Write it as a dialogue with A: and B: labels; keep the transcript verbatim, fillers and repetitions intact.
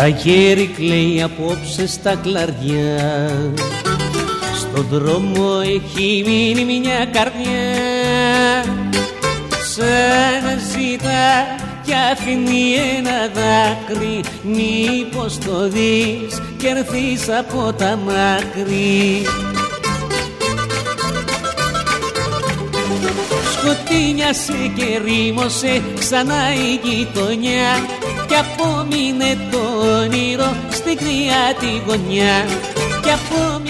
A: αγέρι κλαίει απόψε στα κλαριά, στον δρόμο έχει μείνει μια καρδιά, σαν ζητά κι αφήνει ένα δάκρυ, μήπως το δεις κι έρθεις από τα μάκρη. Σκοτεινιάσε και ρήμωσε ξανά η γειτονιά κι απόμεινε το όνειρο στην κρυά τη γωνιά, κι απόμεινε